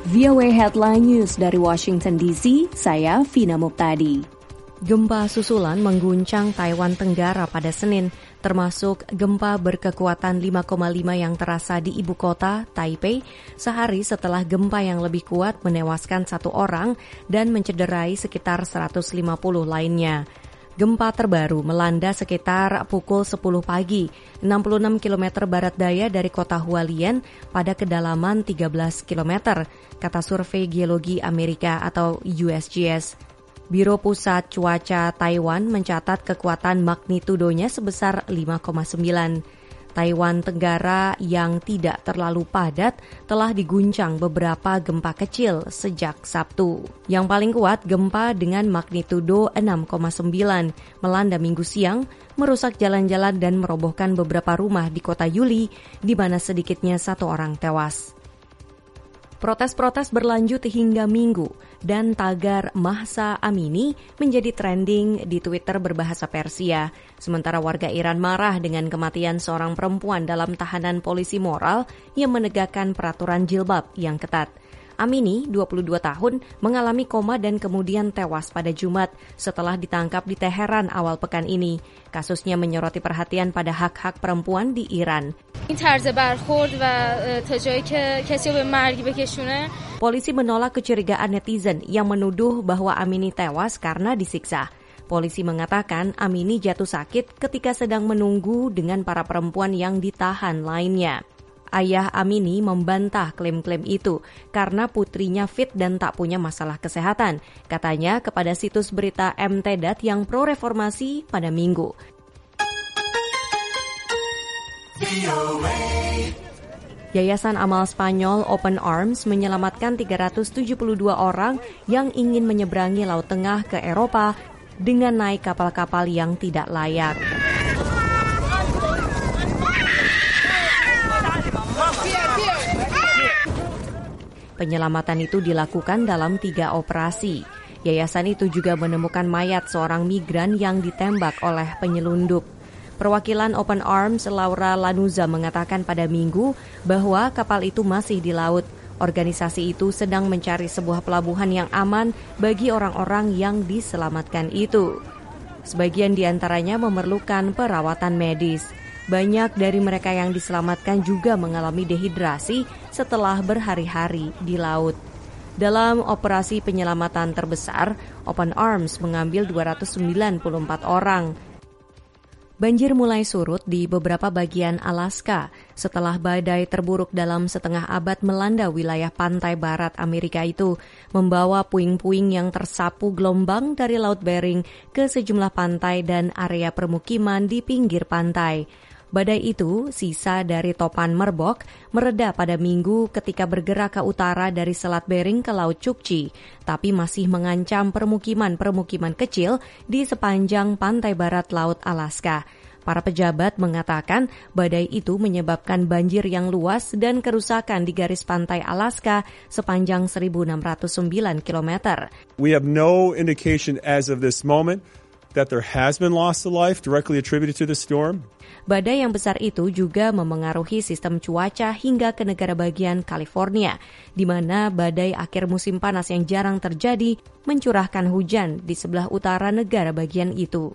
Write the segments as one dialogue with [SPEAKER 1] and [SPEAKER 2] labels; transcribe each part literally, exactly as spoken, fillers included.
[SPEAKER 1] V O A Headline News dari Washington D C, saya Vina Muptadi.
[SPEAKER 2] Gempa susulan mengguncang Taiwan Tenggara pada Senin, termasuk gempa berkekuatan lima koma lima yang terasa di ibu kota, Taipei, sehari setelah gempa yang lebih kuat menewaskan satu orang dan mencederai sekitar seratus lima puluh lainnya. Gempa terbaru melanda sekitar pukul sepuluh pagi, enam puluh enam kilometer barat daya dari kota Hualien pada kedalaman tiga belas kilometer, kata Survei Geologi Amerika atau U S G S. Biro Pusat Cuaca Taiwan mencatat kekuatan magnitudonya sebesar lima koma sembilan. Taiwan Tenggara yang tidak terlalu padat telah diguncang beberapa gempa kecil sejak Sabtu. Yang paling kuat gempa dengan magnitudo enam koma sembilan melanda Minggu siang, merusak jalan-jalan dan merobohkan beberapa rumah di kota Yuli, di mana sedikitnya satu orang tewas. Protes-protes berlanjut hingga Minggu dan tagar Mahsa Amini menjadi trending di Twitter berbahasa Persia. Sementara warga Iran marah dengan kematian seorang perempuan dalam tahanan polisi moral yang menegakkan peraturan jilbab yang ketat. Amini, dua puluh dua tahun, mengalami koma dan kemudian tewas pada Jumat setelah ditangkap di Teheran awal pekan ini. Kasusnya menyoroti perhatian pada hak-hak perempuan di Iran. Polisi menolak kecurigaan netizen yang menuduh bahwa Amini tewas karena disiksa. Polisi mengatakan Amini jatuh sakit ketika sedang menunggu dengan para perempuan yang ditahan lainnya. Ayah Amini membantah klaim-klaim itu karena putrinya fit dan tak punya masalah kesehatan, katanya kepada situs berita M T D A T yang pro-reformasi pada Minggu. Yayasan Amal Spanyol Open Arms menyelamatkan tiga ratus tujuh puluh dua orang yang ingin menyeberangi Laut Tengah ke Eropa dengan naik kapal-kapal yang tidak layak. Penyelamatan itu dilakukan dalam tiga operasi. Yayasan itu juga menemukan mayat seorang migran yang ditembak oleh penyelundup. Perwakilan Open Arms Laura Lanuza mengatakan pada Minggu bahwa kapal itu masih di laut. Organisasi itu sedang mencari sebuah pelabuhan yang aman bagi orang-orang yang diselamatkan itu. Sebagian di antaranya memerlukan perawatan medis. Banyak dari mereka yang diselamatkan juga mengalami dehidrasi setelah berhari-hari di laut. Dalam operasi penyelamatan terbesar, Open Arms mengambil dua ratus sembilan puluh empat orang. Banjir mulai surut di beberapa bagian Alaska setelah badai terburuk dalam setengah abad melanda wilayah pantai barat Amerika itu, membawa puing-puing yang tersapu gelombang dari Laut Bering ke sejumlah pantai dan area permukiman di pinggir pantai. Badai itu, sisa dari topan Merbok, mereda pada Minggu ketika bergerak ke utara dari Selat Bering ke Laut Chukchi, tapi masih mengancam permukiman-permukiman kecil di sepanjang pantai barat Laut Alaska. Para pejabat mengatakan badai itu menyebabkan banjir yang luas dan kerusakan di garis pantai Alaska sepanjang seribu enam ratus sembilan kilometer.
[SPEAKER 3] We have no indication as of this moment that there has been loss of life directly attributed to the storm.
[SPEAKER 2] Badai yang besar itu juga memengaruhi sistem cuaca hingga ke negara bagian California, di mana badai akhir musim panas yang jarang terjadi mencurahkan hujan di sebelah utara negara bagian itu.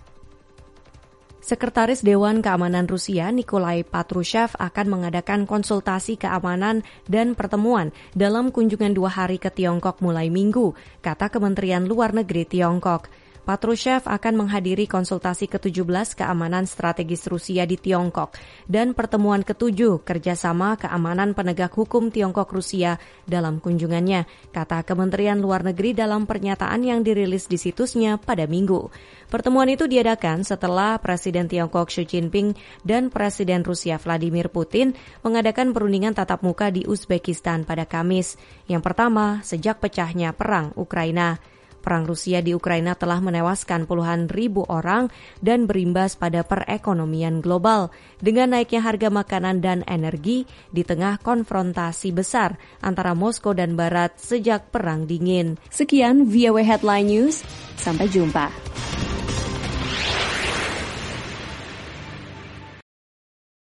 [SPEAKER 2] Sekretaris Dewan Keamanan Rusia Nikolai Patrushev akan mengadakan konsultasi keamanan dan pertemuan dalam kunjungan dua hari ke Tiongkok mulai Minggu, kata Kementerian Luar Negeri Tiongkok. Patrushev akan menghadiri konsultasi ke tujuh belas keamanan strategis Rusia di Tiongkok dan pertemuan ketujuh kerjasama keamanan penegak hukum Tiongkok-Rusia dalam kunjungannya, kata Kementerian Luar Negeri dalam pernyataan yang dirilis di situsnya pada Minggu. Pertemuan itu diadakan setelah Presiden Tiongkok Xi Jinping dan Presiden Rusia Vladimir Putin mengadakan perundingan tatap muka di Uzbekistan pada Kamis, yang pertama sejak pecahnya perang Ukraina. Perang Rusia di Ukraina telah menewaskan puluhan ribu orang dan berimbas pada perekonomian global dengan naiknya harga makanan dan energi di tengah konfrontasi besar antara Moskow dan Barat sejak Perang Dingin.
[SPEAKER 1] Sekian V O A Headline News, sampai jumpa.